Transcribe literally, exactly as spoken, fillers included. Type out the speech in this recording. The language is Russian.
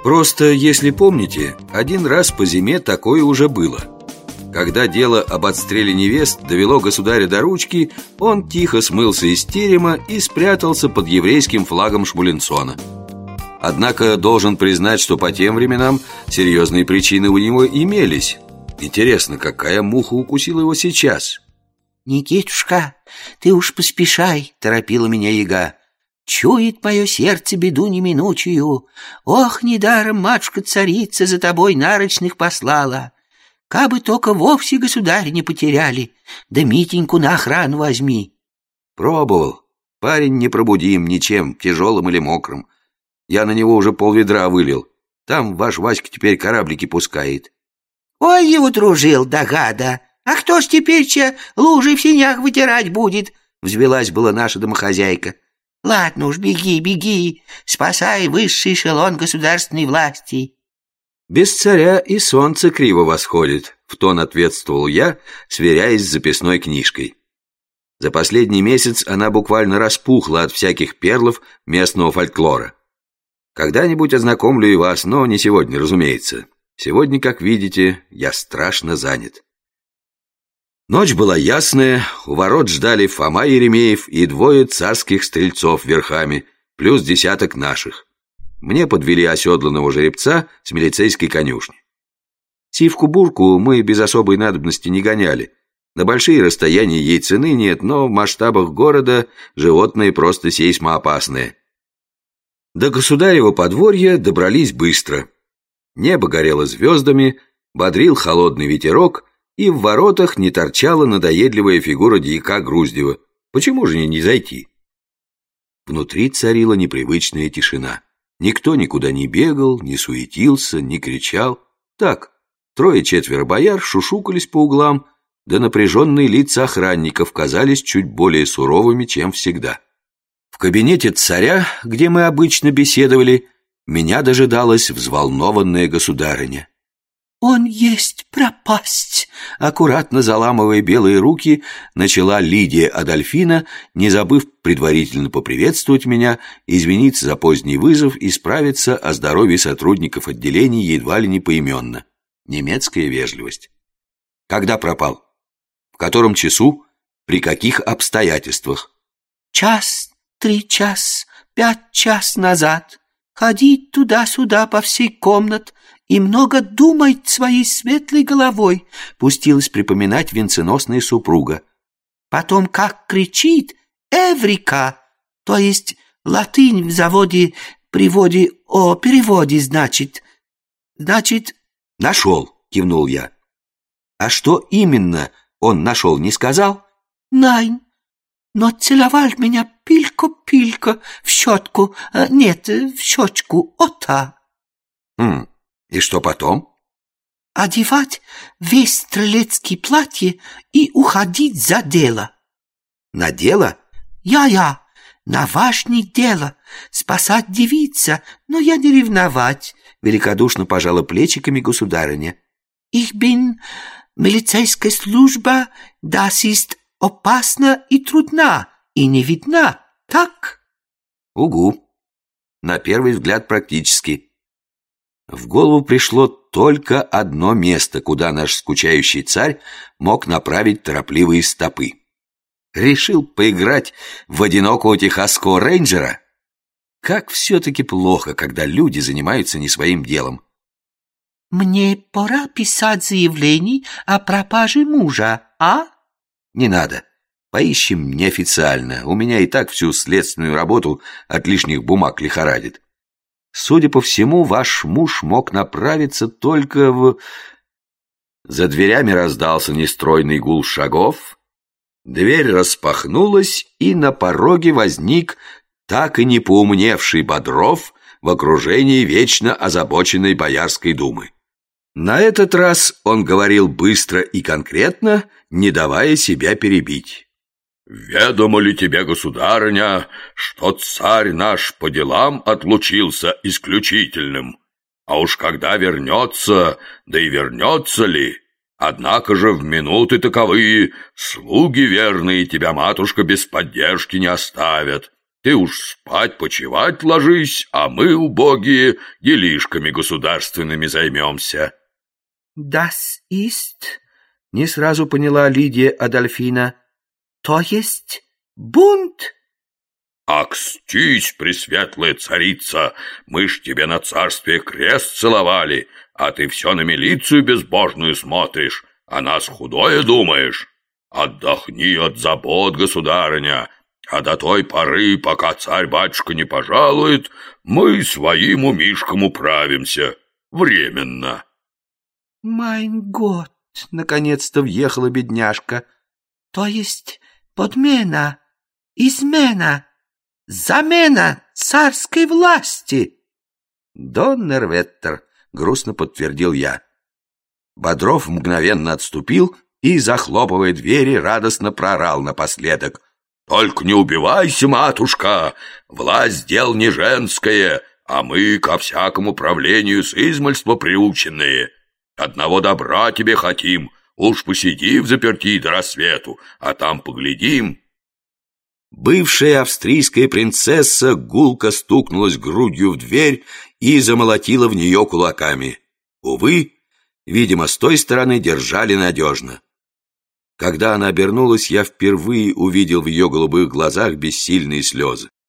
Просто, если помните, один раз по зиме такое уже было. Когда дело об отстреле невест довело государя до ручки, он тихо смылся из терема и спрятался под еврейским флагом Шмулинсона. Однако должен признать, что по тем временам серьезные причины у него имелись. Интересно, какая муха укусила его сейчас? «Никитушка, ты уж поспешай», — торопила меня яга. «Чует мое сердце беду неминучую. Ох, недаром матушка-царица за тобой нарочных послала. Кабы только вовсе государя не потеряли, да Митеньку на охрану возьми». Пробовал. Парень непробудим ничем, тяжелым или мокрым. Я на него уже полведра вылил. Там ваш Васька теперь кораблики пускает. «Ой, его дружил, да гада! А кто ж теперь-че лужи в синях вытирать будет?» Взвелась была наша домохозяйка. «Ладно уж, беги, беги, спасай высший эшелон государственной власти». «Без царя и солнце криво восходит», — в тон ответствовал я, сверяясь с записной книжкой. За последний месяц она буквально распухла от всяких перлов местного фольклора. Когда-нибудь ознакомлю и вас, но не сегодня, разумеется. Сегодня, как видите, я страшно занят. Ночь была ясная, у ворот ждали Фома Еремеев и двое царских стрельцов верхами, плюс десяток наших. Мне подвели оседланного жеребца с милицейской конюшни. Сивку-бурку мы без особой надобности не гоняли. На большие расстояния ей цены нет, но в масштабах города животные просто сейсмоопасные. До государева подворья добрались быстро. Небо горело звездами, бодрил холодный ветерок, и в воротах не торчала надоедливая фигура дьяка Груздева. Почему же не зайти? Внутри царила непривычная тишина. Никто никуда не бегал, не суетился, не кричал. Так, трое-четверо бояр шушукались по углам, да напряженные лица охранников казались чуть более суровыми, чем всегда. В кабинете царя, где мы обычно беседовали, меня дожидалась взволнованная государыня. «Он есть пропасть!» Аккуратно заламывая белые руки, начала Лидия Адольфина, не забыв предварительно поприветствовать меня, извиниться за поздний вызов и справиться о здоровье сотрудников отделений едва ли не поименно. Немецкая вежливость. Когда пропал? В котором часу? При каких обстоятельствах? «Час, три час, пять час назад. Ходить туда-сюда по всей комнат и много думать своей светлой головой», пустилась припоминать венценосная супруга. «Потом как кричит «Эврика», то есть латынь в заводе, приводе, о, переводе, значит. Значит... «Нашел», кивнул я. «А что именно он нашел, не сказал?» «Найн, но целовал меня пилько-пилько в щетку, нет, в щечку, ота». «Хм, и что потом?» «Одевать весь стрелецкий платье и уходить за дело». «На дело?» «Я-я, на важное дело, спасать девица, но я не ревновать», великодушно пожала плечиками государыня. «Ich bin милицейская служба, das ist опасна и трудна, и не видна, так?» «Угу. На первый взгляд практически». В голову пришло только одно место, куда наш скучающий царь мог направить торопливые стопы. Решил поиграть в одинокого техасского рейнджера? Как все-таки плохо, когда люди занимаются не своим делом. «Мне пора писать заявление о пропаже мужа, а?» «Не надо. Поищем неофициально. У меня и так всю следственную работу от лишних бумаг лихорадит. Судя по всему, ваш муж мог направиться только в...» За дверями раздался нестройный гул шагов. Дверь распахнулась, и на пороге возник так и не поумневший Бодров в окружении вечно озабоченной Боярской думы. На этот раз он говорил быстро и конкретно, не давая себя перебить. «Ведомо ли тебе, государыня, что царь наш по делам отлучился исключительным? А уж когда вернется, да и вернется ли, однако же в минуты таковые слуги верные тебя, матушка, без поддержки не оставят. Ты уж спать, почевать ложись, а мы, убогие, делишками государственными займемся. Das ist, не сразу поняла Лидия Адольфина, то есть бунт? Акстись, пресветлая царица, мы ж тебе на царстве крест целовали, а ты все на милицию безбожную смотришь, а нас худое думаешь. Отдохни от забот, государыня, а до той поры, пока царь-батюшка не пожалует, мы своим умишком управимся, временно. Майн год, наконец-то въехала бедняжка. То есть подмена, измена, замена царской власти. Доннерветтер, грустно подтвердил я. Бодров мгновенно отступил и, захлопывая двери, радостно проорал напоследок: «Только не убивайся, матушка! Власть дел не женское, а мы ко всякому правлению с измальства приученные. Одного добра тебе хотим, уж посиди в заперти до рассвету, а там поглядим». Бывшая австрийская принцесса гулко стукнулась грудью в дверь и замолотила в нее кулаками. Увы, видимо, с той стороны держали надежно. Когда она обернулась, я впервые увидел в ее голубых глазах бессильные слезы.